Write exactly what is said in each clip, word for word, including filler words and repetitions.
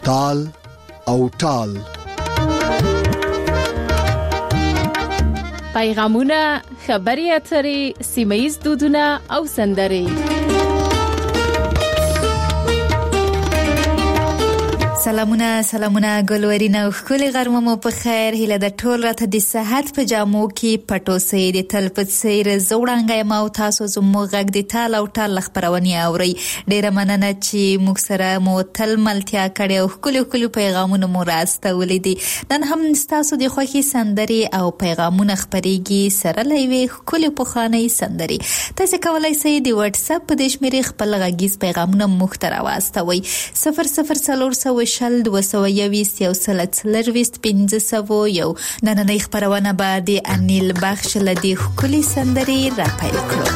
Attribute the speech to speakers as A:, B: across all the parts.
A: تال او ټال.
B: پیغامونه، خبري اترې، سیمه‌ییز دودونه او سندرې.
C: سلامونه سلامونه ګلورینه او خولي غرمه مو په خیر. هله د ټول راته د صحت په جامو کې پټو سي د تلپت سیر زوړانګای ما او تاسو زمو غږ د تال او ټال خبرونی اوري. ډیره مننه چې موږ سره مو تل ملتیا کړي او خولي خولي پیغامونه مو راستولې دي. نن هم تاسو د خوخي سندري او پیغامونه خبريږي سره لوي خولي په خاني سندري. تاسو کولای شئ د واتس اپ په دشمري خپل غږیز پیغامونه مخترا واستوي. صفر صفر څلور سوه شل دوه سوه یویست یو سل څلرویست پنځه سوه یو. نننۍ خبرونه به د انیل بخش له دې ښکلې سندرې راپیل کړو.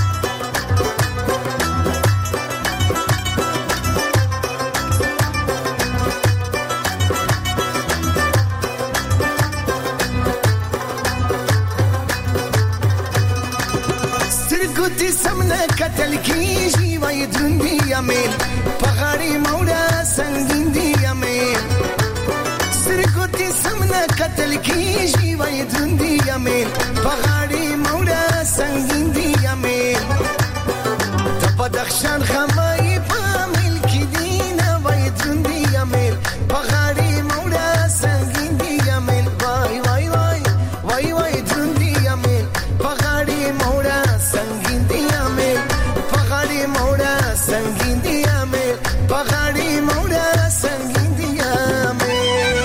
D: سترګو دې سمنه کتل کېږي وایي دروند دي امیل په غاړې موړه سنګین دي امیل. سترګو دې سمنه کتل کېږي وایي دروند دي امیل په غاړې موړه سنګین دي امیل. د بدخشان غمای په امیل کې دي نه وایي دروند دي امیل په غاړې موړه سنګین دي امیل. وای وای وای وای وای دروند دي امیل په غاړې موړه سنگین دی امیل په غاړې موړه سنگین دی امیل په غاړې موړه سنگین دی امیل.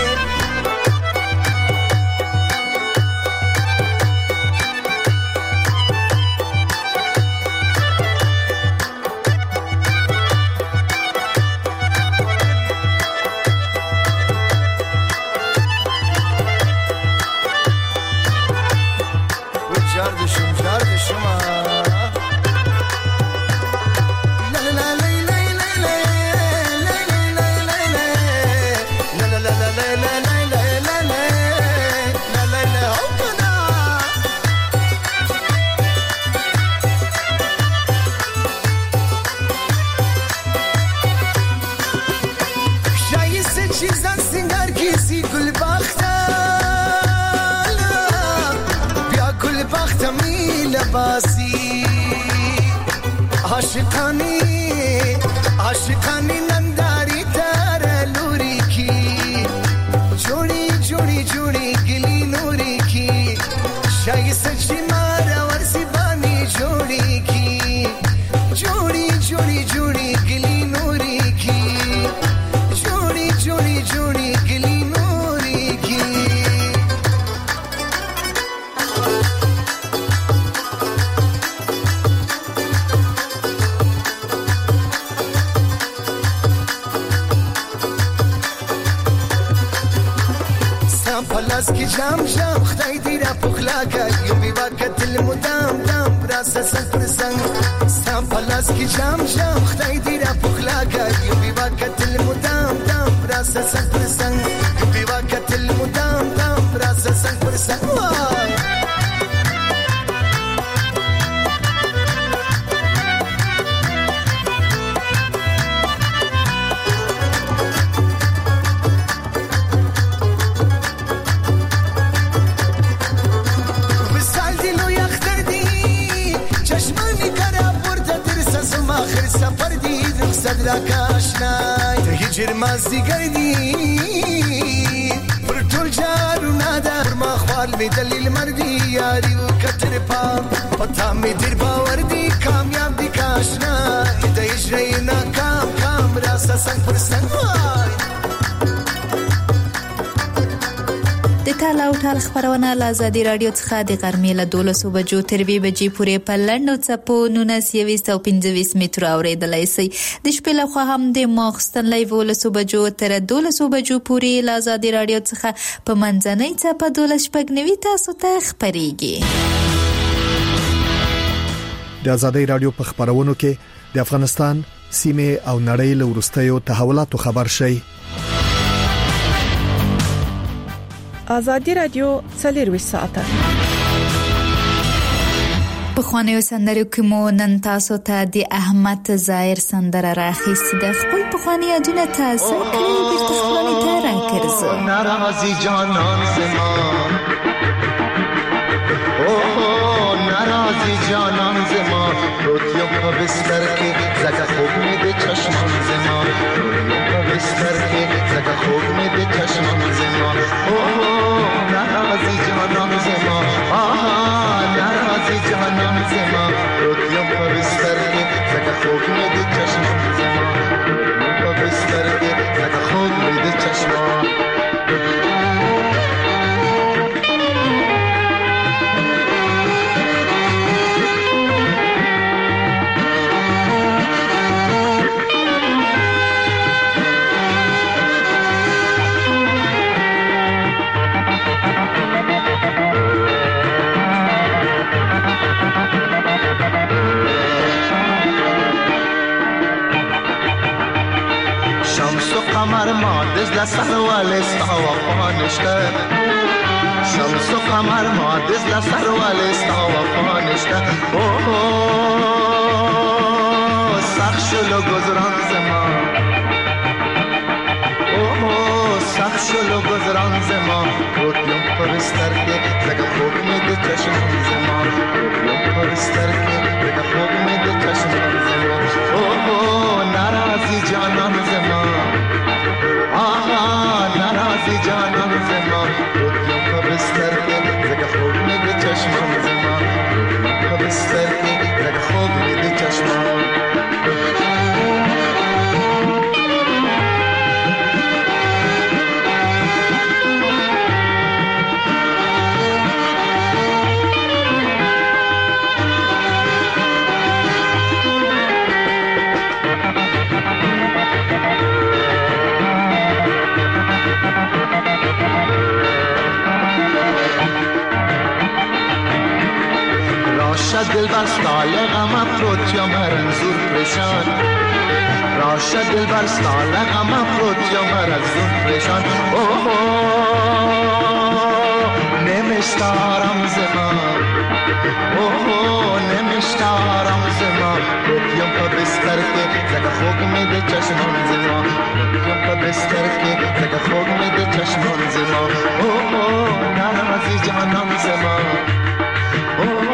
D: وجار دې شم جار دې شم باسی عاشقانی عاشقانی ننداری تر لوری کی جوڑی جوڑی جوڑی گلی نوری کی شای سچی مارا ورسی بانی جوڑی کی جوڑی جوڑی جوڑی گلی نوری کی جوڑی جوڑی جوڑی گلی نوری کی. پلاس کی جام جام خدای دې را پخلا کړ یو بیوا کتل مدام دام راسه سنگ پر سنگ. سام پلاس کی جام جام خدای دې را پخلا کړ یو بیوا کتل مدام دام راسه سنگ پر سنگ بیوا کتل مدام دام راسه سنگ پر سنگ. سفر دی رخصت را کاشنای ته هجر مازی گردی پر ټول جارو نادا پر ما خپل می دلیل مردی یاری و کتر پام پتا می دیر باور دی کامیاب دی کاشنای د هجر ناکام کام راسه سنگ پر سنگ.
C: د تال او ټال خبرونه له آزادي رادیو څخه د غرمې له دولسو بجو تر وی بجې پورې په لنډو څپو نولس یویست او پنځه ویشت مترو اورېدلی شئ. د شپې لخوا هم د ماخستن له یولسو بجو تر دولسو بجو پورې له آزادي رادیو څخه په منځنۍ څپه دولس شپږ نوي تاسو ته خپرېږي.
A: د آزادي رادیو په خبرونو کې د افغانستان سیمه او نړۍ له وروستیو تحولاتو خبر شئ.
E: آزادي رادیو څلور ساعته
C: په خوانیو سندرو کې مو نن تاسو ته د احمد ظاهر سندره راخیستې ده. خپل پخواني یادونه تازه کړئ، بیرته خپلوانو ته راګرځو.
D: ناراضي جانان زما، اوه ناراضي جانان زما، روتیو په بستر کې زکه خوب مې د چشمان زما، روتیو په بستر کې زکه خوب مې د چشمان زما، اوه ناراضي جانان زما، آها ناراضي جانان زما، روتیو په بستر کې زکه خوب مې د چشمان زما، روتیو په بستر کې زکه خوب مې د چشمان. قمر ما دزل سروال ستا وفا نشته، شمس و قمر ما دزل سروال ستا وفا نشته، اوه سخت شلو گذران زما، اوه سخت شلو گذران زما، روتیم پر بستر کې زکه خوب مې د چشمان زما، روتیم پر بستر کې زکه خوب مې د چشمان زما، اوه ناراضي جانان زما، آها ناراضي جانان زما، روتیم په بستر کې زکه خوب مې د چشمان زما، روتیم په بستر کې زکه خوب مې د چشمان. دل برستال غم افروت یا مرنزور پریشان، راشه دل برستال غم افروت یا مرنزور پریشان، اوه نمیشتارم زما، اوه نمیشتارم زما، روتیم په بستر کې زکه خوب مې د چشمان زما، روتیم په بستر کې زکه خوب مې د چشمان زما، اوه ناراضي جانان زما، اوه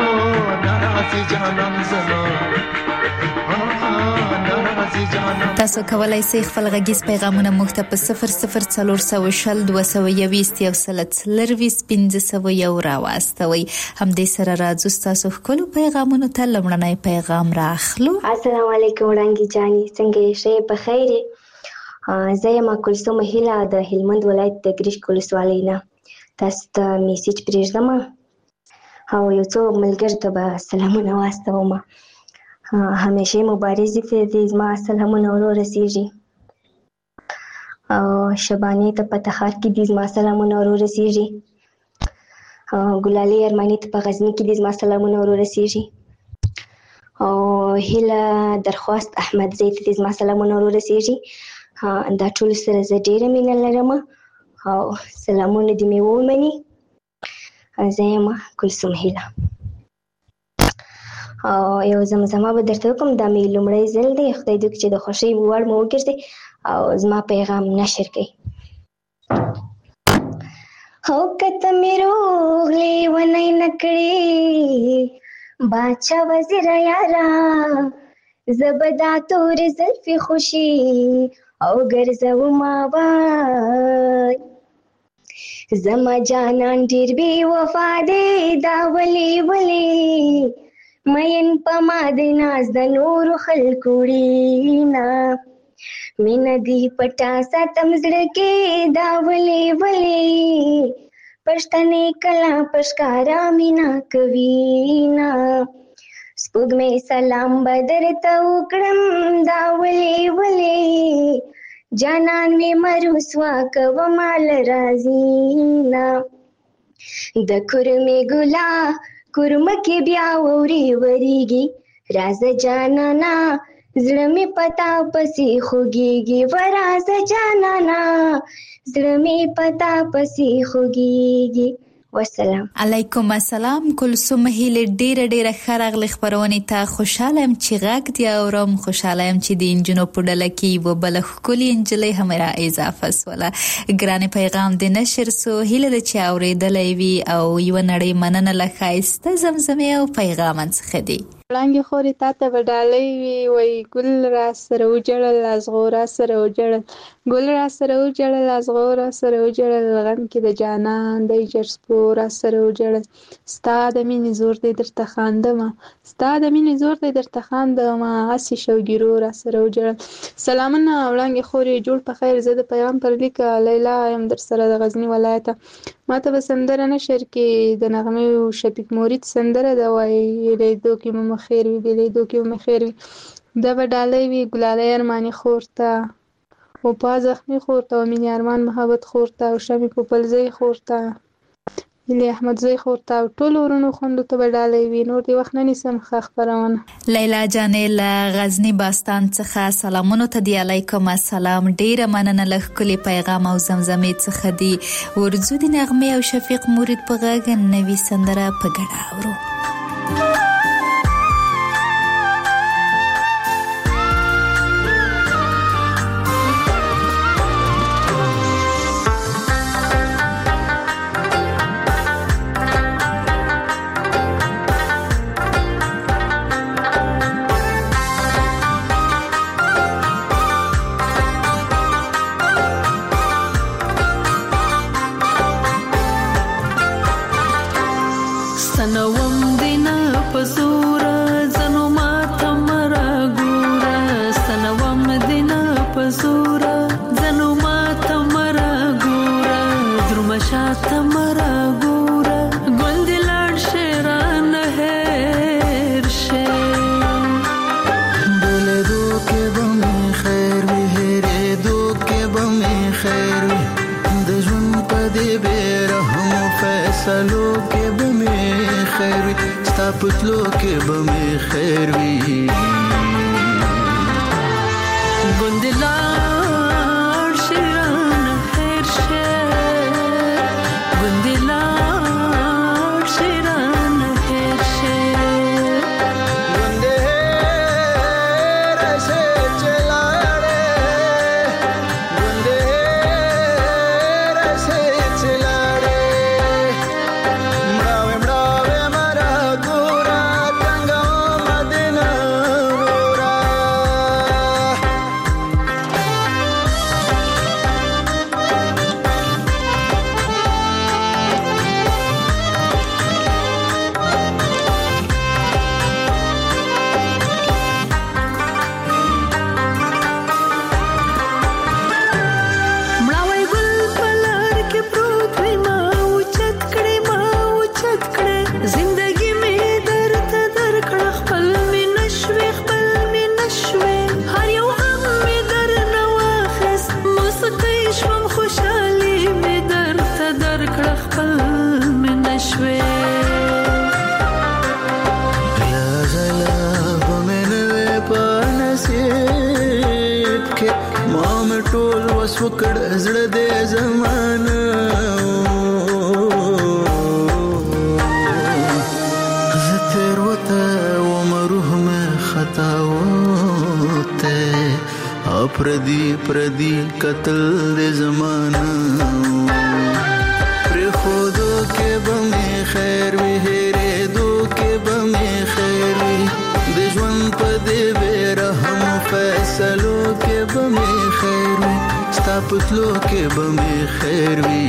C: تاسو کولای شئ خپل غږیز پیغامونه موږ ته په صفر صفر څلور سوه شل دوه سوه یویشت یو سل څلرویشت پنځه سوه یو راواستوئ. همدې سره راځو ستاسو ښکلو پیغامونو ته. لومړنی پیغام راخلو.
E: السلام علیکم وړانګې جانې، څنګه یې؟ ښه په خیر یې؟ زه یم کلثوم هیله د هلمند ولایت د ګرشک ولسوالۍ نه. تاسو ته میسیج پرېږدم او یو څو ملګرو ته به سلامونه واستوم. همیشه مبارزې ته دې زما سلامونه ورو رسېږي، او شبانې ته په تخار کې دې زما سلامونه ورو رسېږي، ګلالۍ ارماني ته په غزني کې دې زما سلامونه ورو رسېږي، او هیله درخواست احمدزی ته دې زما سلامونه ورو رسېږي. دا ټولو سره زه ډېره مینه لرم او سلامونه دې مې ومني. زه یم کلثوم هیله. او یو زمزمه به درته وکړم، دا مې لومړی ځل دی. خدای دې وکړي چې د خوښۍ وړ مو وګرځي او زما پیغام نشر کړئ. هو کته مې روغ لیونی نه کړې باچا وزیر یارا، زه به دا تورې زلفې خوشي او ګرځومه وای، زما جانان ډېر بې وفا دی، دا ولې ولې مین په ما د ناز د نورو خلکو وړینا، مینه دې پټه ساتم زړه کې، دا ولې ولې پښتنې کله په ښکاره مینه کوینا، سپوږمۍ سلام به درته وکړم، دا ولې ولې جانان مې مرسوا کومه له راځینا، د کورمې ګلا کورمه کې بیا ووري وریږي، رازه جانانا زړه مې پتا پسې خوږیږي، ورازه جانانا زړه مې پتا پسې خوږیږي، والسلام.
C: علیکم السلام. کلثوم هیله ډیره ډیره ښه راغلی خپرونې ته. خوشاله یم چې غږ دې اورم، خوشاله یم چې د نجونو په ډله کې یوه بله ښکلې نجلۍ هم را اضافه سوله. ګرانې پیغام دې نشر سو. هیله ده چې اورېدلی وي او یوه نړۍ مننه له ښایسته زمزمې او پیغامن څخه دی.
F: وړانګې خورې تا ته به ډالۍ وي، وایي ګل را سره وجړل ازغو را سره وجړل، ګل را سره وجړل ازغو را سره وجړل، غم کې د جانان دی جرسپو را سره وجړل، ستا د مینې زور دی درته خاندمه، ستا د مینې زور دی درته خاندمه، هسې شوګیرو را سره وجړل. سلامونه وړانګې خورې، جوړ په خیر. زه د پیغام پر لیک لیلا یم در سره د غزني ولایته. ما ته به سندره نشر کې د نغمې او شفیق مرید سندره ده، وایي لیدو کې مو خیر وي، لیدو کې مو خیر وي. دا به ډالۍ وي ګلالۍ ارماني خور ته، وپا زخمي خور ته، او مینې ارمان محبت خور ته، او شمې پوپلزۍ خور ته، هیلې احمدزۍ خور ته، او ټولو ورونو خوندو ته به ډالۍ وي. نور دې وخت نه نیسم، ښه خپرونه.
C: لیلا جانې له غزني باستان څخه سلامونو ته دی. علیکم السلام. ډیره مننه له ښکلي پیغام او زمزمې څخه دی. ورځو د نغمې او شفیق مرید په غږ نوې سندره په ګډه اورو.
G: پتلو کې به مې خیر وي، ګوندلار شیران خیر شه، ګوندلار شیران خیر شه، ګوندې راشي چلاړې، ګوندې راشي چلاړې، مړاوې مړاوې مرا وکړ زړه دې زمانه زه تیر وته ومروح مې خطا وته پردي پردي قتل دې زمانه پر خودو کې به مې خیر وي هېرې دو کې به مې خیر وي د ژوند په دې بې رحم فیصلو کې به مې خیر وي ستا پتلو کې به مې خیر وي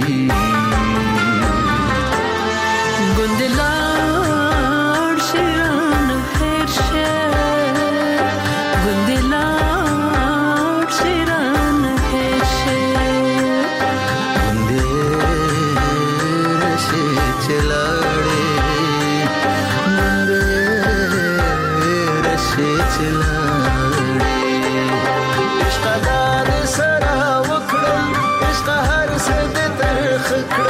G: ګوندلار شیران خیر شه ګوندلار شیران خیر شه ګوندې راشي چلاړې ګوندې راشي چلاړې عشق دا دې سره وکړم عشق هر څه دې ترخ کړم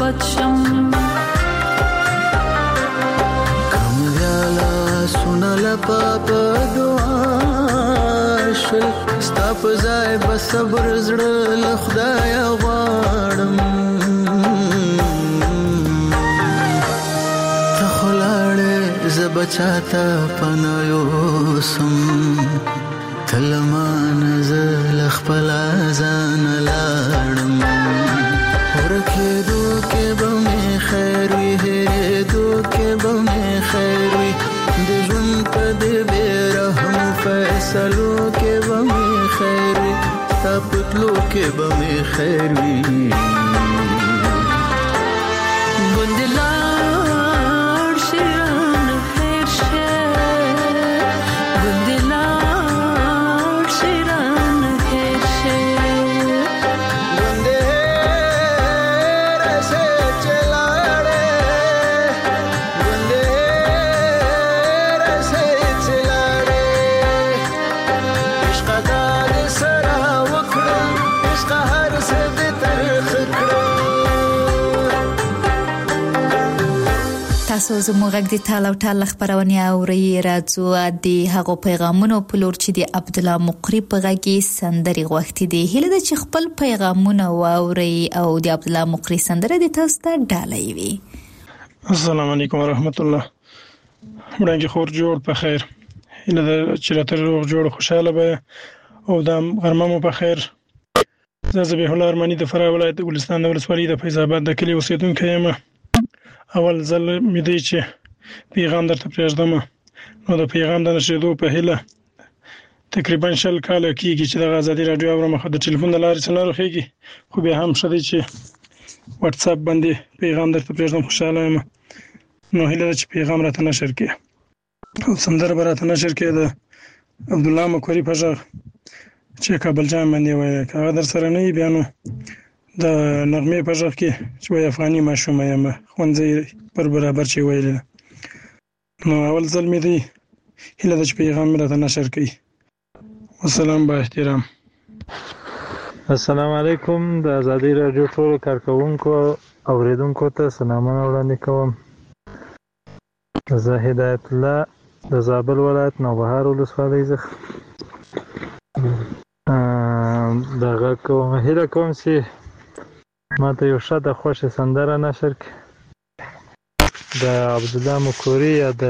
H: باد شم
G: کم دیالا سونا لپا پا دعا شل ستا پزای بصبر زړه لخدای غواړم ته خلاړې زبچاته پنایو سم تلمان زل خپل ځان لاړم ورکه دو کې به مې خیر وي هره دو کې به مې خیر وي د ژوند په دې بیرحم فیصلو کې به مې خیر وي تا پتلو کې به مې خیر وي
H: ګندلار شیران خیر شه ګندلار شیران خیر شه
D: ګنده رسه چلاړې ګنده رسه چلاړې عشق دا سره وکړه عشق هر څه دې ترخ کړه
C: تاسو زموږ غږ د تاله او ټال خبرونه اوري راځو د هغو پیغامونو په لور چې د عبد الله مقری په غږ سندري غوښتي دي هله د چې خپل پیغامونه واوري او د عبد الله مقری سندره د تاسو ته ډالۍ وي.
I: السلام علیکم ورحمت الله. وړاندې خور جوړ په خیر هله د چې راته روغ جوړ خوشاله به او د غرمه مو په خیر. زه زبیح الله ارمانی د فراه ولایت ګلستان د ولسوالۍ د فیض آباد د کلی اوسیدونکی یم. اول ځل مې دی چې پیغام درته پرېږدم نو د پیغام د نشریدو په هیله تقریبا شل کاله کېږي چې د ازادي راډیو اورم خو د ټلیفون د لارې څه نه رخېږي خو بیا هم ښه دی چې واتس اپ باندې پیغام درته پرېږدم خوشحاله یم نو هیله ده چې پیغام راته نشر کړي او سندره به راته نشر کړي د عبدالله مقری په غږ چې کابل جان باندې وایي که هغه در سره نه وي بیا نو د نغمې په غږ کې چې وایي افغاني ماشومه یم ښوونځی پر برابر چې ویلې نو اول ځل مې دی هیله ده چې پیغام مې راته نشر کړي. والسلام با احترام.
J: السلام علیکم. د ازادي راډیو ټول کارکونکو اوریدونکو ته سلامونه وړاندې کوم. زه هدایت الله د زابل ولایت نوبهار ولسوالۍ څخه دغه کوم هیله کوم چې ما ته یو ښه د خوښې سندره نشر کړي د عبدالله مقری یا د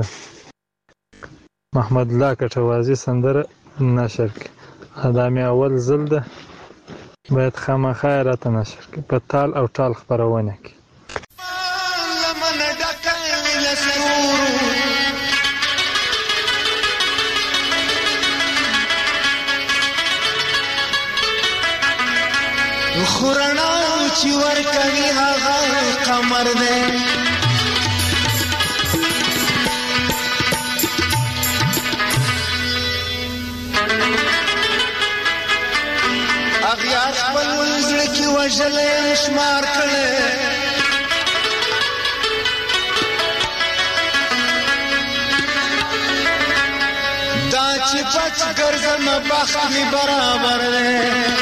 J: محمد الله کټوازي سندره نشر کړي. دا مې اول ځل ده باید خامخا یې راته نشر کړي په تال او ټال خپرونه کې.
D: خورنا چې ور کوي هغه قمر دی اغیار خپل زړه کې وژلې شمار کړي دا چې پچ ګرځم بخت می برابر دی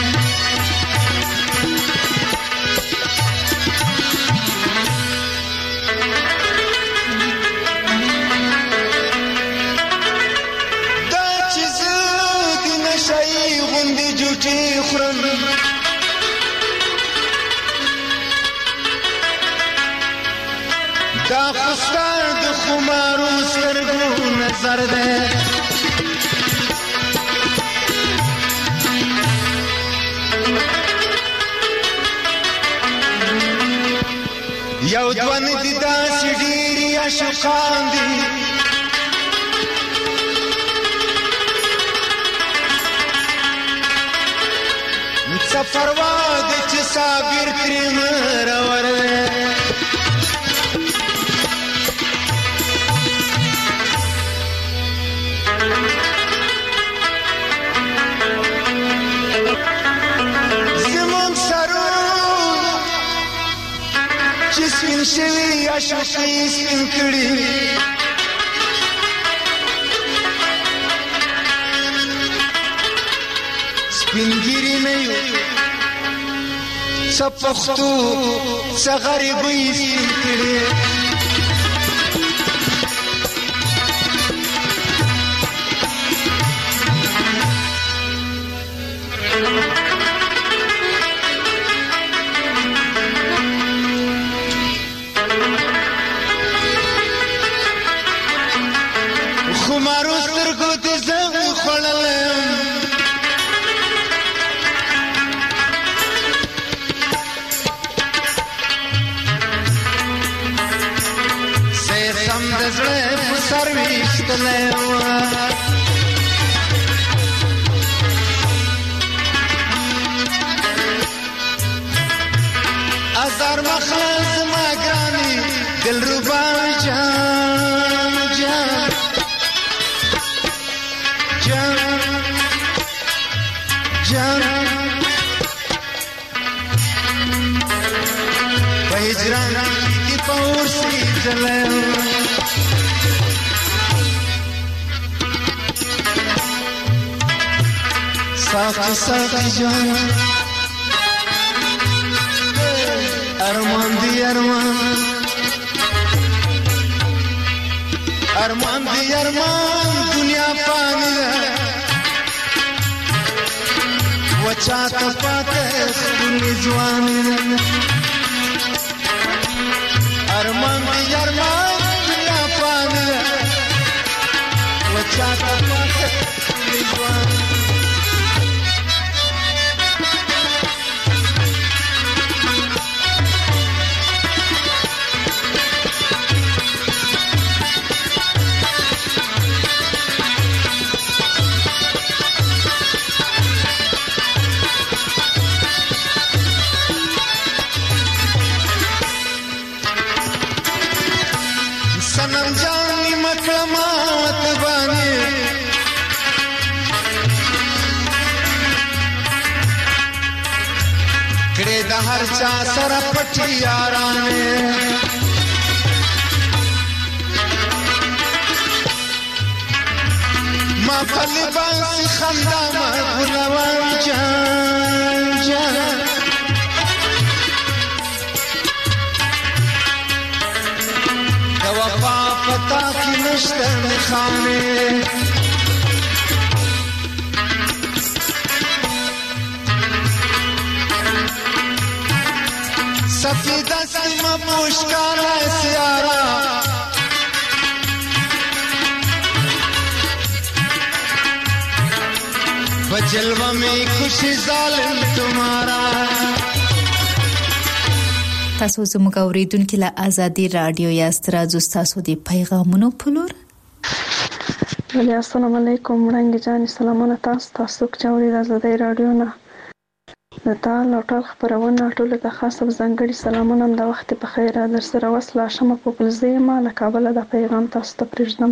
D: خورم دا خستار د خمارو سترګو نظر ده یو دوان دي داسې ډېرې عاشقان دي سفروا د چې صابر کریم راور زمون سرو چې سپین شوي عاشقي سپین کړي سپینګیری نه یو سپختو سغریبی سپین کړي خمارو سترګو دې زغ خوړلم سیر سم د زړه په سر ویشتلم ازار مخلص ما ګراني دلربا جان جان جان جان په هجران کې پور سي چلم ساقي ساقي جان ارمان دی ارمان ارمان دی ارمان دنیا پانی ده وچا تا پاته سپولی جوانی ده ارمان دی ارمان دنیا پانی ده وچا تا پاته سپولی جوانی सनम जानी मकमात बानी कड़े द हर चा सर पटी याराने मां फली बांसी खंदा मां गुलवान जान जान वफा पता की नश्तर खाने सफीदा सीमा पुष्कारा सियारा बजलवा में खुशी जालिम तुम्हारा
C: تاسو زموږ اوریدونکو له ازادي رادیو یاست راځو تاسو د پیغامونو پلور
F: ولی السلام علیکم وړاندې جان سلامونه تاسو تاسو چاوري د ازادي رادیو نه د تال او ټال خبرونه ټول ته خاصه ځانګړي سلامونه د وخت په خیر در سره وصله شمه په پلزې ما له کابل د پیغام تاسو ته پرېږدم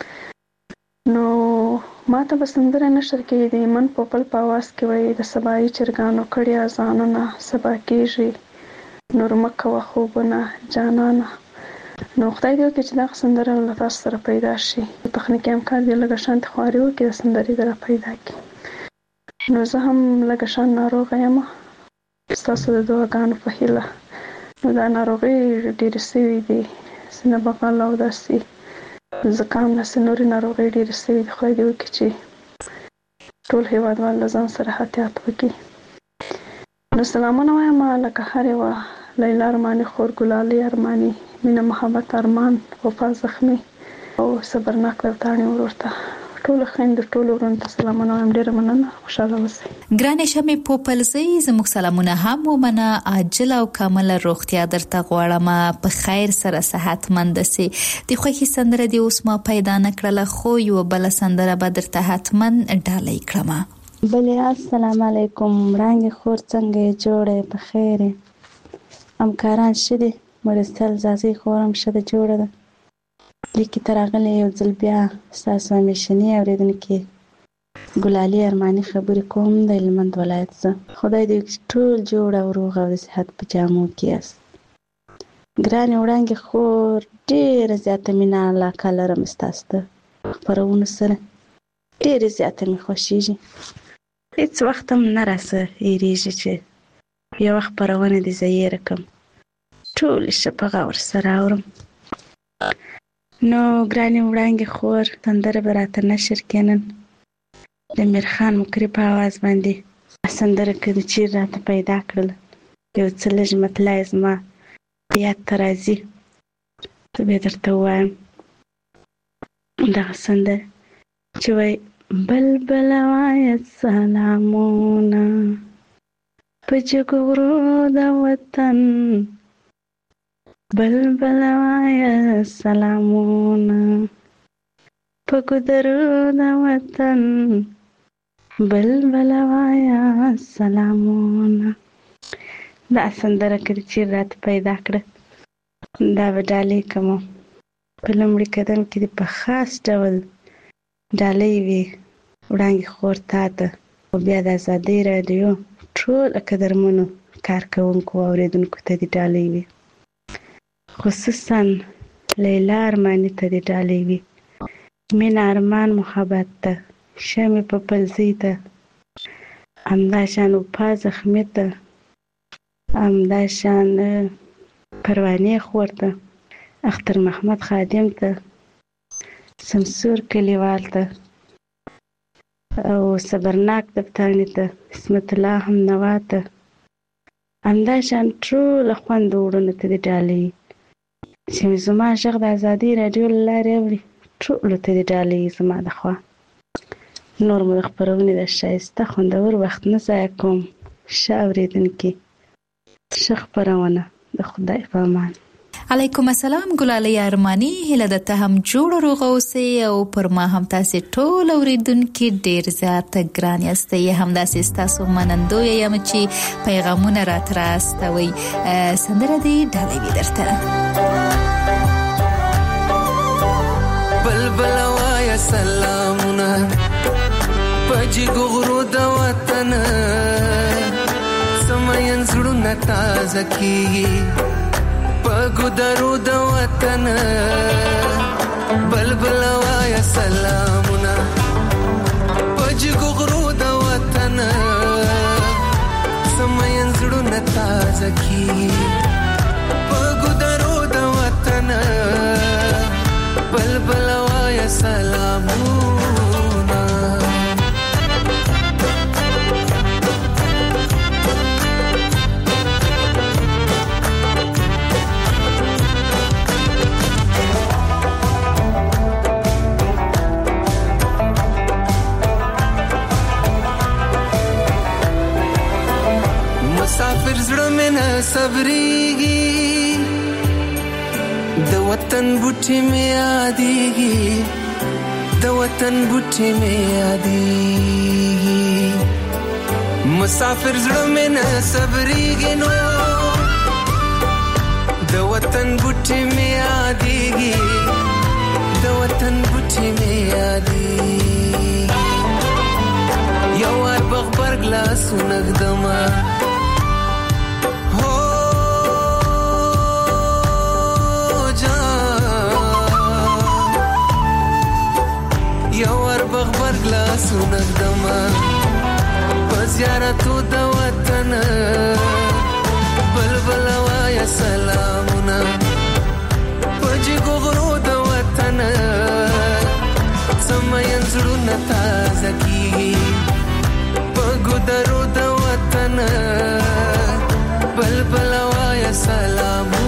F: نو ما ته بسندره نشر کې د من په پل پاواز کې وای د سبای چرګانو کړي ازانونه سبا کېږي نور مکه و خوبونه جانانه نو خدای دې وکړي چې دا سندره له تاسو سره پیدا شي تخنیکي امکان دی لږه شانت خواري وکړي د سندرې در پیدا کړي نو زه هم لږه شان ناروغه یم ستاسو د دعاګانو په هیله نو دا ناروغي ډېرې سوي دي سینه بغل او داسې زکام نه نورې ناروغۍ ډېرې سوي دي خدای دې وکړي چې ټول هېوادوال له ځان سره احتیاط وکړي نو سلامونه وایم لکه هر یوه لیلا ارماني خور ګلالي ارماني مینه محبت ارمان وفا زخمي او صبرناک لوتاڼي ورور ته ټولو خویندو ټولو ورونو ته سلامونه وایم ډېره مننه خوشحاله اوسئ
C: ګرانې شمې پوپلزۍ زموږ سلامونه هم ومنه عاجله او کامله روغتیا درته غواړم په خیر سره صحتمند سي د خوښي سندره دې اوس ما پیدا نه کړله خو یوه بله سندره به درته حتما ډالۍ کړم
K: بله السلام علیکم وړانګې خور څنګه یې جوړه په خیر همکاران ښه دي مرستیال زازۍ خور هم ښه ده جوړه ده لیکې ته راغلی یو ځل بیا ستاسو همیشني اورېدونکې ګلالي ارماني خبرې کوم د هلمند ولایت زه خدای دې وکړي ټول جوړ او روغ او د صحت په جامو کې یاست ګرانې وړانګې خور ډېره زیاته مینه علاقه لرم ستاسو د خپرونو سره ډېرې زیاته مې خوښېږي هېڅ وخت هم نه راسه هېرېږي چې یو خبرونه دي زه رقم ټول شپه ور سره اورم. نو ګراني وړانګې خور سندره به راته نشر کینن د میرخان مکري په आवाज باندې سندره کړي چې راته پیدا کړل یو څه لږ مطلع زما یاد ته راځي ته به درته ووایم. دغه سندره چې وایي بلبل وایه سلامونه په جګو غرو د وطن، بلبل وایه سلامونه په ګودرو د وطن، بلبل وایه سلامونه. دا سندره کړي چې راته پیدا کړه دا به ډالۍ کوم. په لومړي قدم کې د په خاص ډول ډالۍ وي وړانګې خور تا ته، او بیا د ازادۍ راډیو ټول قدرمنو کارکوونکو او اورېدونکو ته د ډالۍ وي، خصوصا لیلا ارماني ته د ډالۍ وي، مینه ارمان محبت ته، شمې په پلزۍ ته، همداشان وپا زخمي ته، همداشان پروانې خور ته، اختر محمد خادم ته، سمسور کلیوال ته او صبرناک دفتانې ته، اسمت الله همنوا ته، همداشان ټوله خوند وړونو ته د ډالۍ چې زما غږ د ازادۍ راډیو له لارې اوري ټولو ته د ډالۍ زما د خوا. نور مو د خپرونې د ښایسته خوندور وخت نه ضایع کوم. ښه اورېدونکي، ښه خپرونه، د خدای په امان.
C: علیکم السلام ګلالۍ ارماني، هیله ده ته هم جوړ روغ اوسئ او پر ما هم تاسې ټول اورېدونکي ډېر زیات ګران یاستئ. همداسې ستاسو منندویه یم چې پیغامونه راته راستوئ. سندره دې ډالۍ وي درته.
D: بلبل وایه سلامونه په جګو غرو د وطن، سمین زړونه تازه کېږي په ګودرو د وطن، بلبل وایه سلامونه په جګو غرو د وطن، سمین زړونه تازه کېږي په ګودرو د وطن، بلبل وایه سلامونه. مسافر زړه مې نه صبرېږي، د وطن بوټي مې یادېږي، د وطن بوټي مې یادېږي، مسافر زړه مې نه صبرېږي، نو د وطن بوټي مې یادېږي، د وطن بوټي مې یادېږي، یو وار بغبرګ لاسونه ږدمه بغبرګ لاسونه ږدمه په زیارتو د وطن، بلبل وایه سلامونه په جګو غرو د وطن، سمین زړونه تازه کېږي په ګودرو د وطن، بلبل وایه سلامونه.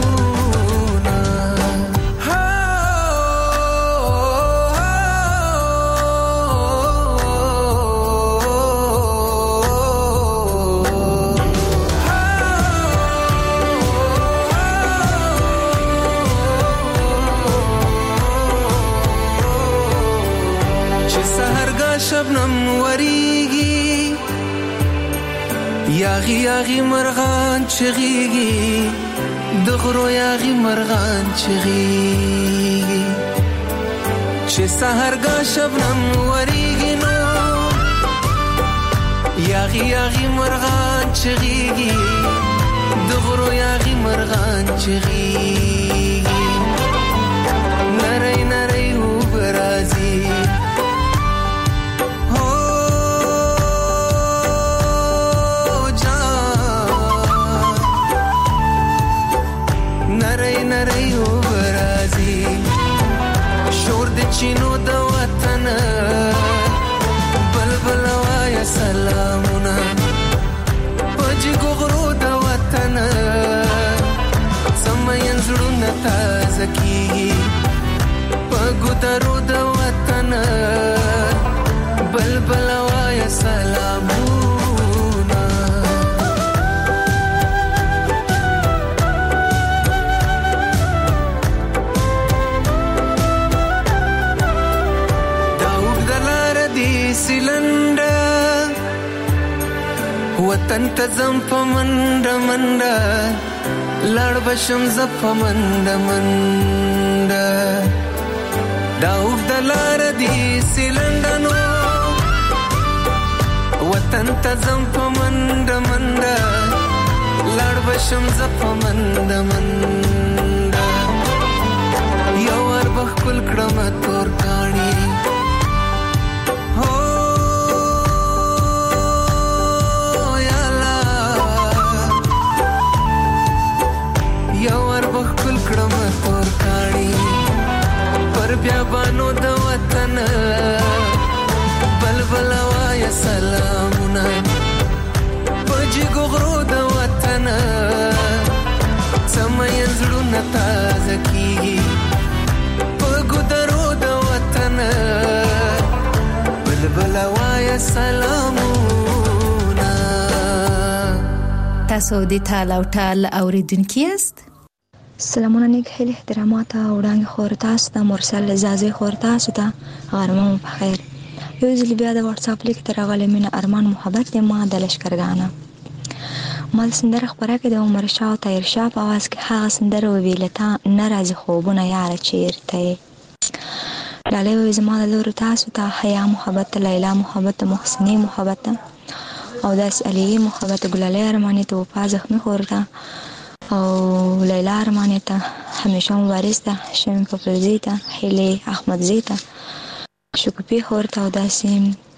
D: شبنم وریږي یاغي یاغي مرغان چغيږي، د غرو یاغي مرغان چغيږي، چې سحرګا شبنم وریږي نو یاغي یاغي مرغان چغيږي، د غرو یاغي مرغان چغيږي، نری نری وبرازي
G: نری نری وبرازي شور د چینو د وطن بلبل وایا سلامونه پجی ګغرو د وطن سمین زړونه تازه کیږي پګو درو د وطن بلبل وایا سلامونه داوګ دلار دی سیلنډر وطن ته زم په منډه منډه لړ بشم ز په منډه منډه داوګ دلار دی سیلنډنو وطن ته زم په منډه منډه لړ بشم ز په منډه منډه یو ور بخل کړم تور کاڼي هو یو ور بخل کړم تور کاڼي پر بیا بانو د وطن بلبل وایا سلامونه پجی ګغرو د وطن سمین زړونه تازه کیږي پګو درو د وطن بلبل وایا سلامونه.
C: تاسو د ټال او ټال اوریدونکي یاست؟
E: سلامونه نیک هیله احترامات او وړاندې خور تاسو ته مرسل زازي خور تاسو ته غرمه مو په خیر. یو ځل بیا د واتس اپ لیک تر غلې مين ارمان محبت ما د لشکرګانه مال سندره خبره کې د عمر شاه او طاهر شاه په आवाज کې هغه سندره ویلتا ناراضي خوبونه یار چیرته لاله وې زما د لور تاسو ته حیا محبت لیلا محبت محسنی محبت او داس علی محبت ګلاله ارمانه ته په زخمی خورته او لیلا ارمانه ته همیشه مبارز ده شمیم کفرزی ته حیلی احمد زیته شکوپی خورته او داسې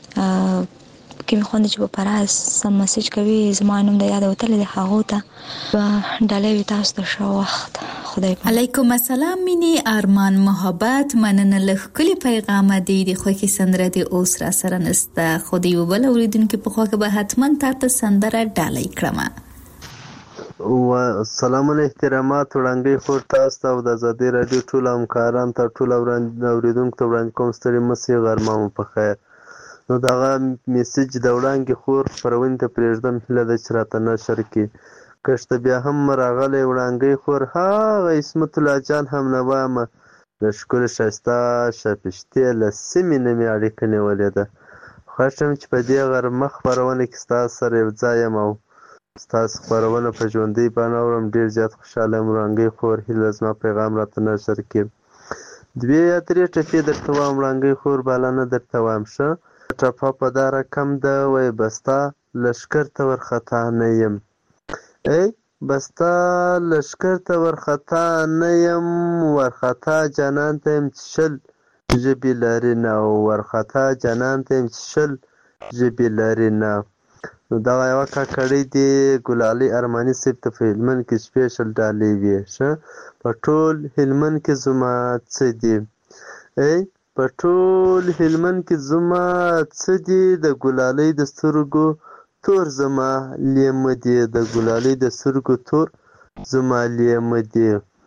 E: کې مې خوند چې په پراز سم مسیج کوي زما نوم د یاد وتل د هغه ته ډالې تاسو ته شو وخت خدای په
C: علیکم السلام مینی ارمان محبت مننه له کلی پیغام دی د خوکي سندره دی اوس را سره نسته خو دی وبل اوریدونکو په خوا کې به حتما تاسو سندره ډالې کړم.
L: و سلام علیکم احترامات وړاندې خور تاسو ته د آزادي رادیو ټول همکاران ته ټول اوریدونکو ته وړاندې کوم ستړي مسي غرمه مو په خیر. نو دغه میسج د وړاندې خور پرون ته پرېږدم هله د چرته نشر کې کشته بیا هم راغلی وړاندې خور ها اسمت الله جان هم نه وامه د شکر شستا شپشتي لسمې نمې اړیکه نیولې ده خوښم چې په دې غرمه خبرونه کې تاسو سره یو ځای یم او تاسو خبرونه په ژوندۍ باندې اورم ډیر زیات خوشاله یم وړاندې خور هله زما پیغام راته نشر کې دوی یا درې ټکي درته وایم وړاندې خور بالانه درته وایم شه ټپه په دا رقم ده وای بستا لشکر ته ورخطا نه یم ای بستا لشکر ته ورخطا نه یم ورخطا جانان ته یم شل ژبې لري نه ورخطا جانان ته یم شل ژبې لري نه. نو دغه یوه کاکړۍ دی ګلالي ارماني صاحب ته په هلمند کې سپیشل ډالۍ وې ښه په ټول هلمند کې زما څه دي ای په ټول هلمند کې زما څه دي د ګلالۍ د سترګو تور زما لیمه دي د ګلالۍ د سترګو تور زما لیمه دي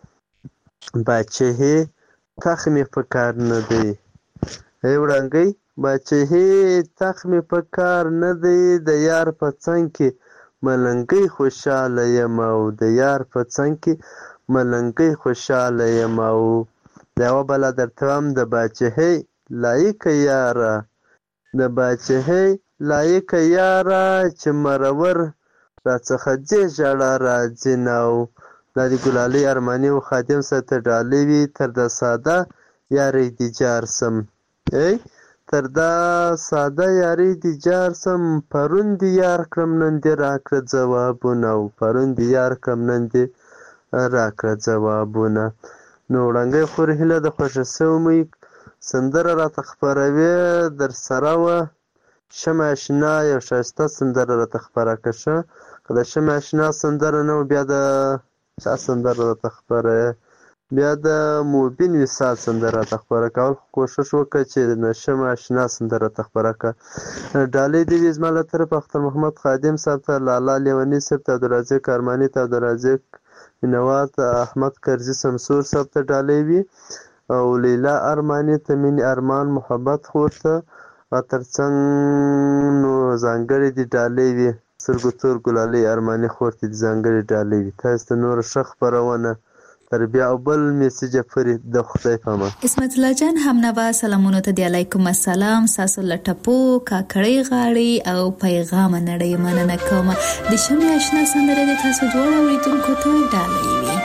L: باچهې تخ مې په کار نه دی ای وړانګۍ باچهې تخ مې په کار نه دی د یار په څنګ کې ملنګۍ خوشحاله یم او د یار په څنګ کې ملنګۍ خوشحاله یم او د یوه بله درته وایم د باچهۍ لایقه یاره د باچهۍ لایقه یاره چې مرور راڅخه ځې ژړا راځي نه او دا د ګلالۍ ارماني و خادم سره ته ډالۍ وي تر د ساده یارۍ دې جار سم ای تر دا ساده یارۍ دې جار سم پرون دې یار کړم نن دې راکړه ځوابونه او پرون دې یار کړم نن دې راکړه ځوابونه. نو وړاندې خور هیله د خوښه سومې سندره راته خپروي در سره وه شمع اشنا یو ښایسته سندره راته خپره کړه ښه که د شمع اشنا سندره نه و بیا د چا سندره راته خپره بیا د موبین وصال سندره راته خپره کول کوشش وکړه چې نشم آشنا سندره راته خپره کړه ډالۍ دې وي زما له طرفه اختر محمد خادم صاحب ته لالا لیوني صاحب ته عبدالرزاق ارماني ته عبدالرزاق مینوال ته احمد کرزي سمسور صاحب ته ډالۍ وي او لیلا ارماني ته مینې ارمان محبت خور ته ترڅنګ نو ځانګړې دي ډالۍ وي سترګو تور ګلالۍ ارماني خور ته دي ځانګړې ډالۍ وي تاسو ته نوره ښه خپرونه تر بیا او بل میسج پرې د خدای په امان
C: اسمت الله جان همنوا سلامونه ته دی علیکم السلام ساسو لټپو کاکړی غاړي او پیغام نړۍ مننه کوم د شمې آشنا سندره د تاسو جوړ اوریدونکو ته ډالۍ وي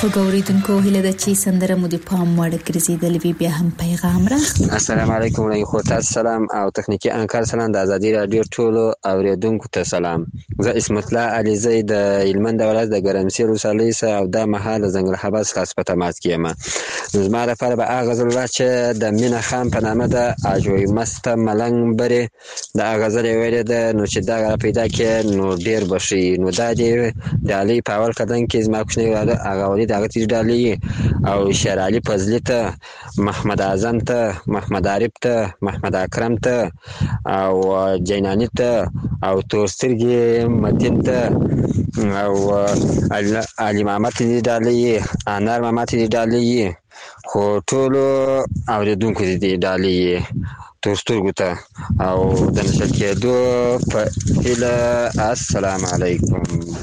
C: خوګوریدونکو هله د چی سندره مو د پام وړ ګرځیدل وی بیا هم پیغام را.
M: السلام علیکم ورحمت الله سلام او تخنیکی انکار سلام د ازادي رادیو ټولو اوریدونکو ته سلام. زه اسمت الله علي زید د هلمند ولایت د ګرمسیر ولسوالۍ څخه او د محل زنګل حباس خاص په تماس کېم. زما لپاره به هغه غزل چې د مینا خان په نامه د اجوي مست ملنګ بری د غزل ویلې ده نو چې دا پیدا کې نو ډیر بشي نو دا دی د علي په اول کدن کې زما کوښنه ولاده هغه ولې دغه تیر ډالي او شیر علي فضلی ته محمد اعظم ته محمد عارف ته محمد اکرم ته او جینانی ته او تورسترګي متین ته او علي محمد دې ډالي انار محمد دې ډالي خو ټولو اوریدونکو دې ډالي تورسترګو ته او د نشل کېدو په هیله. السلام علیکم.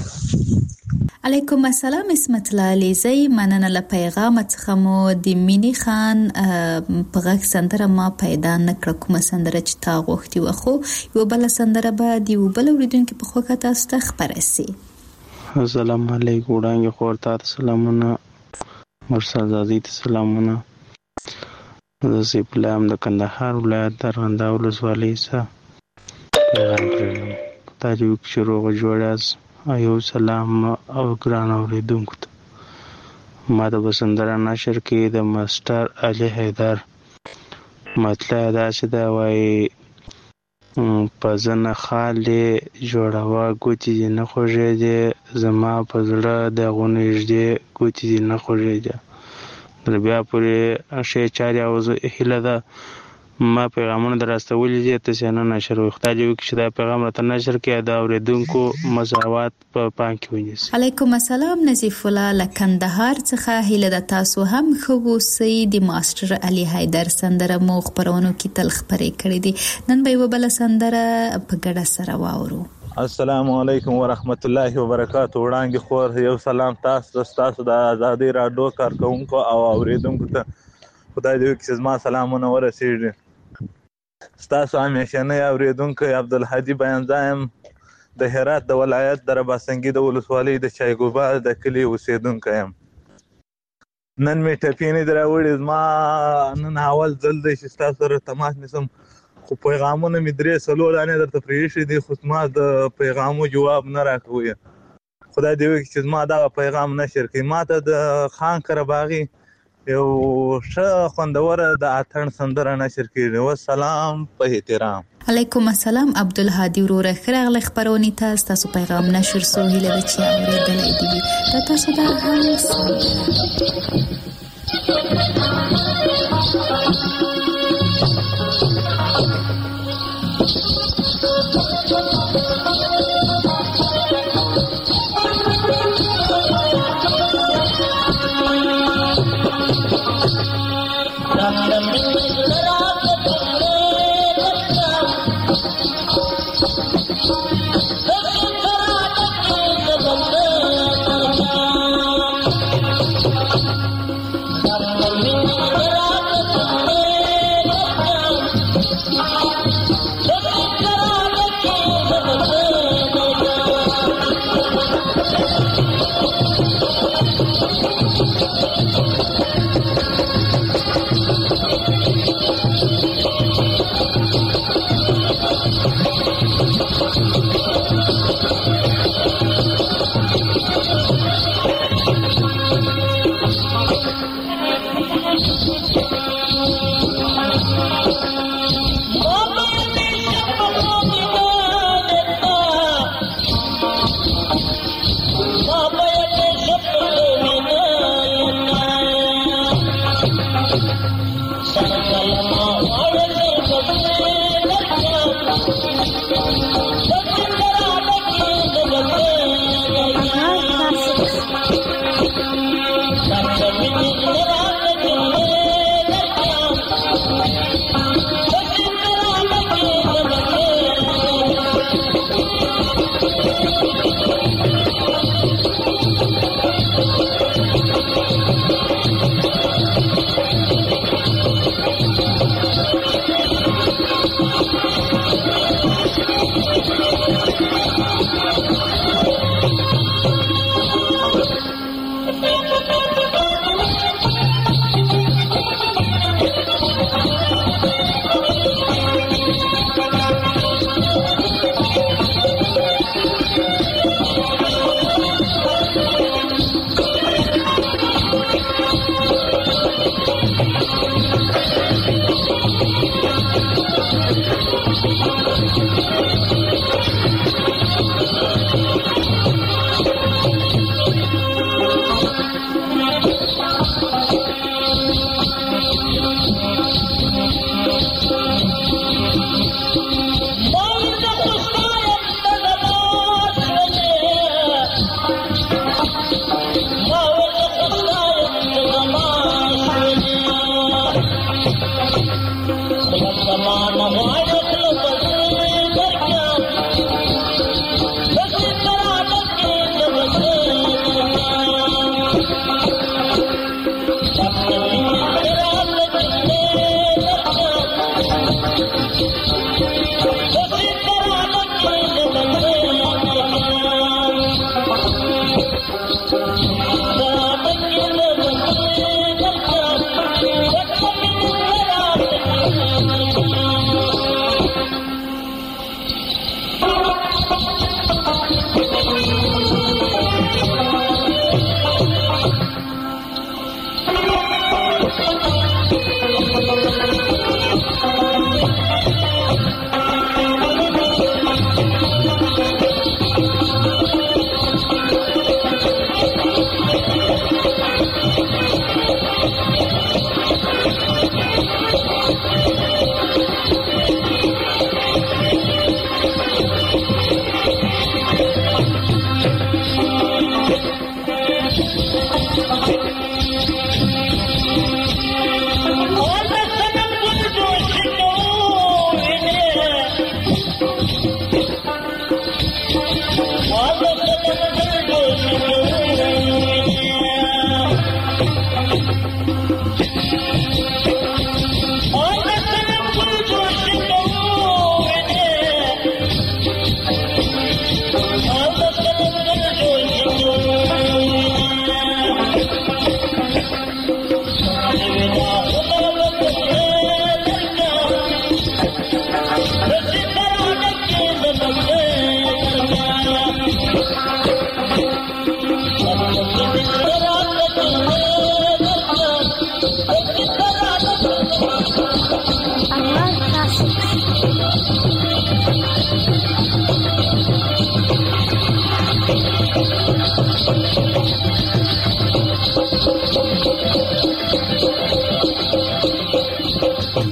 C: علیکم السلام اسمت الله علیزی. مننه له پیغام څخه مو د مینی خان په غږ سندره ما پیدا نکړه کومه سندره چې تا غوښتي و خو یو بل سندره به دی و بل اوریدونکو په خو کته است خبره سي.
N: السلام علیکم وړاندې خورته سلامونه مرسل زادی ته سلامونه. زه سي پلام د کندهار ولایت درغنده ولسوالۍ څخه پیغام کړم. تاسو شروع جوړاس ایو سلام او ګران اوریدونکو ته ما د بسندره نشر کې د ماستر علي حیدر مطلب دا چې دا وایي په ځنه خاله جوړوا ګوتې نه خوږې دي زما په زړه د غونې دې ګوتې نه خوږې دي در بیا پورې شی چاري او هله ده ما پیغامونه درستولې دي ته نه نشر وختاجو چې دا پیغام راته نشر کې دا اوریدونکو مساوات په پام کې ونیسي.
C: علیکم السلام نظیف الله لکندهار څخه هله د تاسو هم خو سید ماستر علي حیدر سندره مو خبرونو کې تل خبرې کړې دي. نن به یو بل سندره په ګډه سره واورو.
O: السلام علیکم ورحمت الله وبرکاته. وړاندې خور یو سلام تاسو تاسو د ازادي رادیو کارکونکو او اوریدونکو ته خدای دې وکړي زما سلامونه ورسیږي. ستاسو همیشنی اوریدونکی عبدالهادي بیانزایم د هرات د ولایت د رباسنګي د ولسوالۍ د چایګوبا د کلي اوسیدونکی یم. نن مې ټپې نه دي راوړې زما نن اول ځل دی چې ستاسو سره تماس نیسم خو پیغامونه مې درې څلور دانې درته پرېښي دي خو زما د پیغامو جواب نه راکوي. خدای دې وکړي چې زما دغه پیغام نشر کړي. ما ته د خان قرهباغي یو ښه خوندوره د اتڼ سندره نشر کړي. والسلام په احترام.
C: علیکم السلام عبدالهادي وروره خراغله خبرونی ته تاسو پیغام نشر سو هله د چا اوریدلای دی دا تاسو دا هم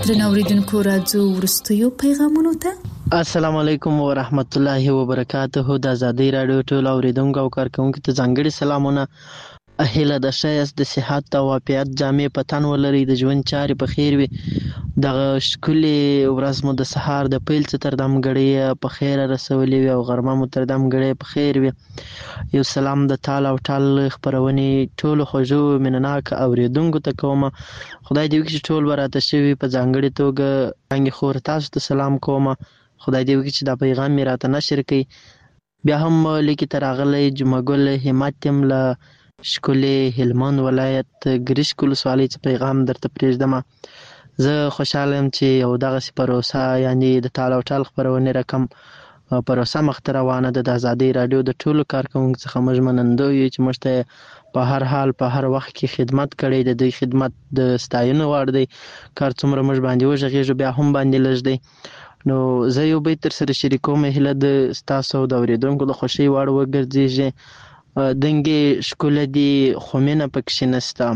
C: درنو اوریدونکو راځو ورستیو پیغامونو ته.
P: السلام علیکم ورحمت الله وبرکاته. د آزادۍ رادیو ټول اوریدونکو او کارکونکو ته ځانګړي سلامونه. هیله د شایست د صحت او عافیت جامې په تن ولري، د ژوند چارې په خیر وي. دغه ښکلې ورځ مو د سهار د پیل څه تر دمګړۍ په خیر رسولې وي او غرمه مو تر دمګړۍ په خیر وي. یو سلام د تال او ټال خپرونې ټولو خوږو مینهناک اوریدونکو ته کوم. خدای دې وکړي چې ټول به راته شوي په ځانګړې توګه رنګې خور تاسو ته سلام کوم. خدای دې وکړي چې دا پیغام مې راته نشر کړي. بیا هم لیکي ته راغلی جمعه ګل همت یم له ښکلې هلمند ولایت ګرشک ولسوالۍ څخه پیغام درته پرېږدم. زه خوشحاله یم چې یو دغسې پروسه یعنې د ټال او ټال خپرونې رقم پروسه مخته روانه ده. د ازادۍ راډیو د ټولو کارکوونکو څخه موږ منندوی یو چې موږ ته په هر حال په هر وخت کې خدمت کړی دی. دوی خدمت د ستاینو وړ دی. کار څومره موږ باندې وغږېږو بیا هم باندې لږ دی. نو زه یو بیت در سره شریکوم، هیله د ستاسو او د اورېدونکو د خوښۍ وړ وګرځېږي. دنګې ښکله دي خو مینه پکښې نسته،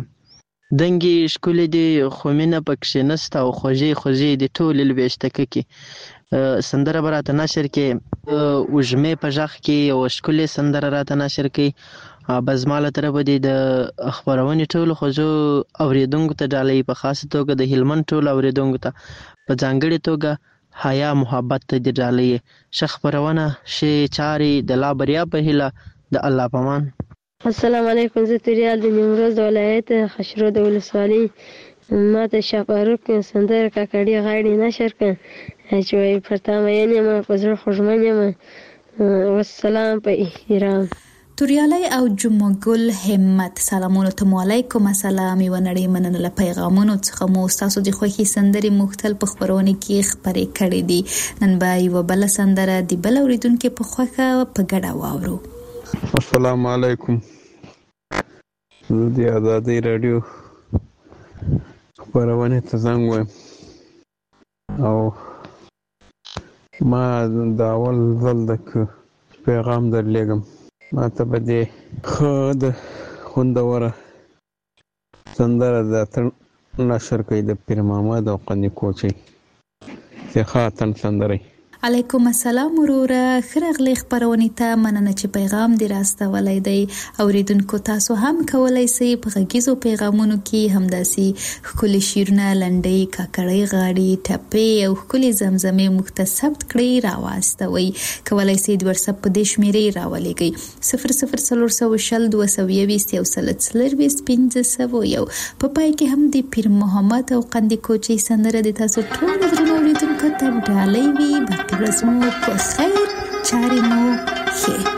P: دنګې ښکلې دي خو مینه پکښې نسته او خوږې خوږې دي ټولې لویشته ککې. سندره به راته نشر کړې، وږمې په غږ کې یوه ښکلې سندره راته نشر کړې. به زما له طرفه دې د خپرونې ټولو خوږو اورېدونکو ته ډالۍ، په خاصه توګه د هلمند ټولو اورېدونکو ته په ځانګړې توګه حیا محبت ته دې ډالۍ. ښه خپرونه، ښې چارې، د لا بریا په هیله، د الله پامان.
Q: السلام علیکم. زه تریال د نیمروز ولایت خشرود ولسوالۍ. ما ته شاه فاروق سندره کاکړي غاړې نشر کړه چې وایي پر تا مین یم په زړه خوږمن یم. والسلام په احترام.
C: توریالی او جمعه ګل همت سلامونو ته مو علیکم السلام. یوه نړۍ مننه له پیغامونو څخه مو ستاسو د خوښې سندرې مختل په خپرونه کې خپرې کړې دي. نن به یوه بله سندره د بل اورېدونکي په خوښه په ګډه واورو.
R: السلام علیکم. زه د آزادۍ راډیو خپرونې ته زنګ وایم او ما د اول ځل د پیغام درلیږم. ما ته به دې ښه د خوندوره سندره د اتڼ نشر کوي د پیر محمد او قني کوچۍ چې ښه اتڼ سندره.
C: علیکم السلام وروره، ښه راغلی خپرونې ته. مننه چې پیغام دې راستولی دی. اوریدونکو تاسو هم کولی سئ په غږیزو پیغامونو کې همداسې ښکلي شعرونه، لنډۍ، کاکړۍ غاړې، ټپې او ښکلي زمزمې موږ ته ثبت کړئ، راواستوئ. کولی سئ د وټساپ په دې شمېرې راولېږئ صفر صفر څلور سوه شل دوه سوه یویشت یو سل څلرویشت پنځه سوه یو. په پای کې هم د پیر محمد او قندي کوچۍ سندره د تاسو ټولو درنو اوریدونکو ته ډالۍ وي. ورځ مو په خیر، چارې مو ښې.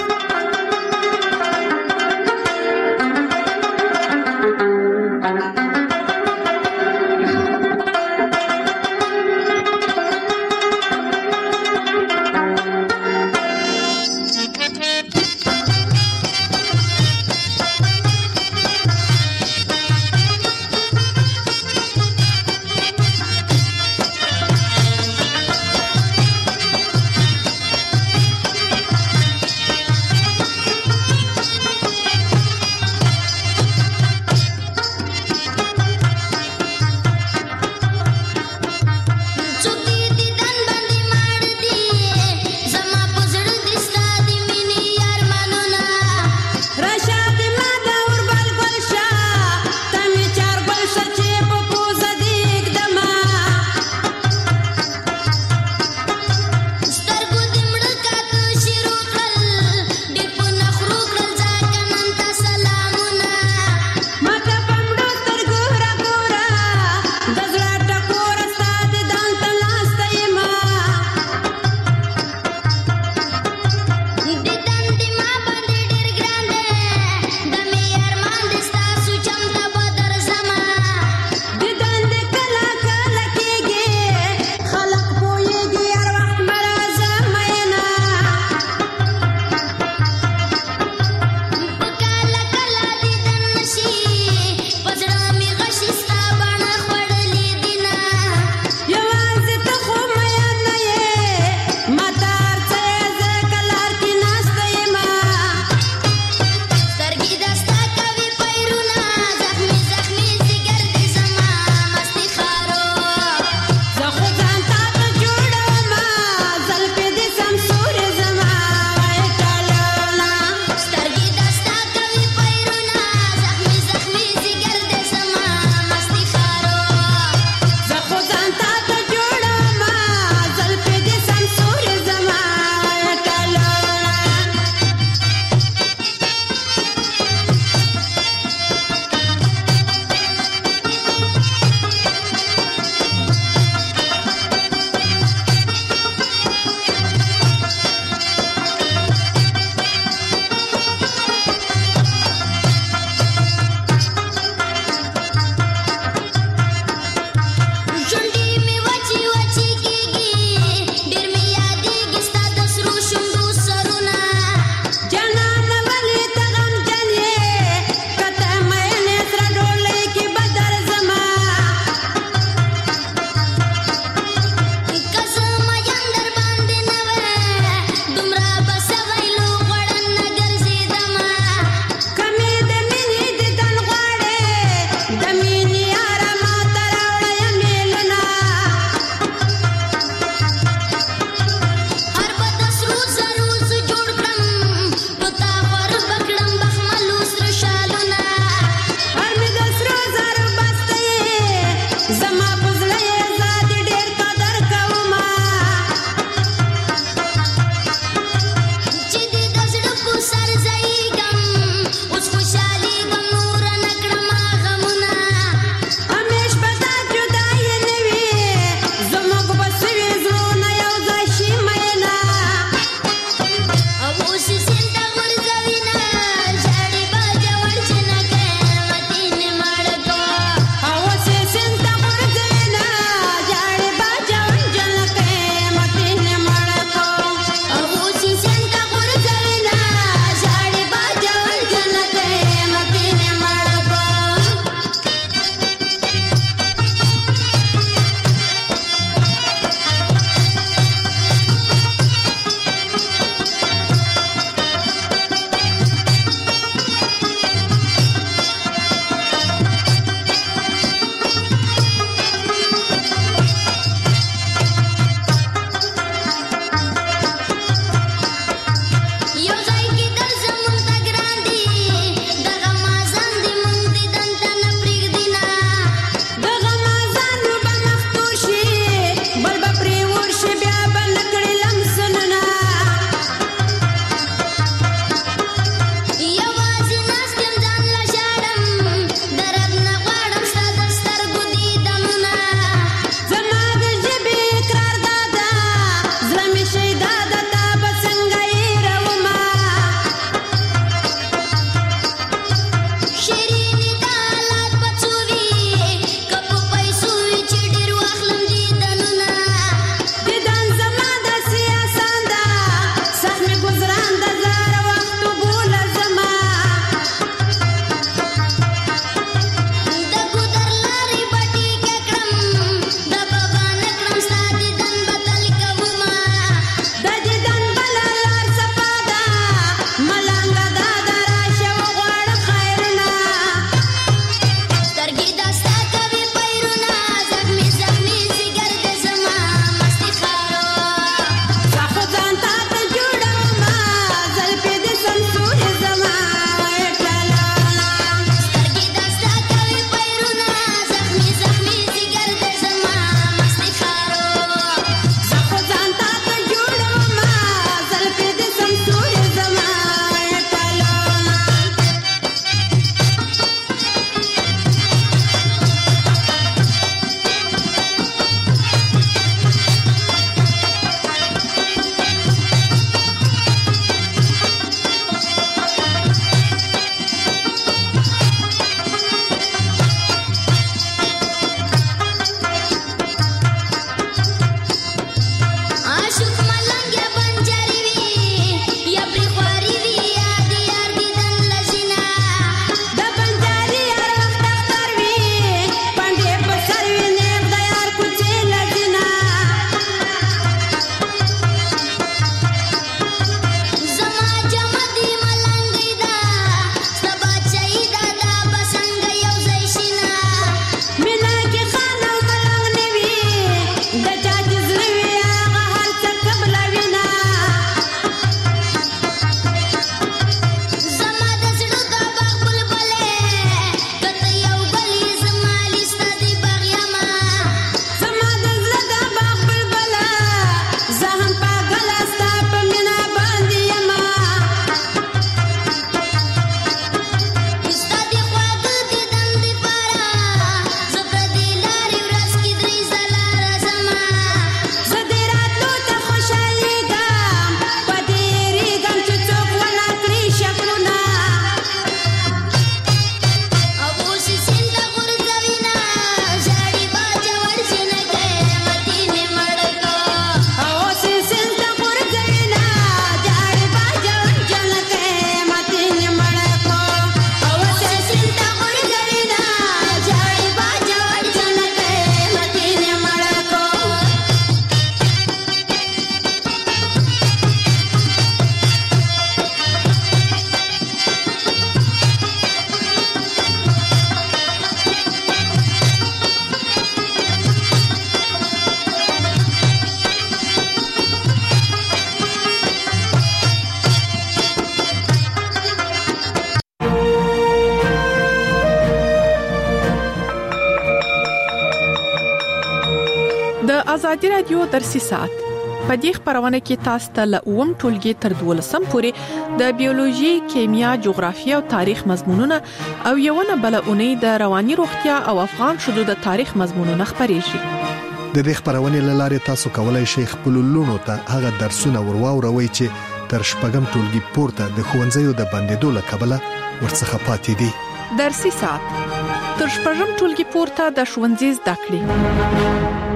S: ازادي رادیو درسي سات په دې خبرونه کې تاسو ته له اوم ټولګي تر دولسم پورې د بیولوژي، کیمیا، جغرافیه او تاریخ مضمونونه او یوونه بلونه د رواني روغتیا او افغان شذو د تاریخ مضمونونه خبريږي.
A: د دې خبرونه لاره تاسو کولای شئ خپل لونو ته هغه درسونه ورواوروي چې تر شپږم ټولګي پورته د خوندزیو د بندیدو لکبله ورڅخه پاتې دي.
S: درسي سات تر شپږم ټولګي پورته د خوندزي زده کړې.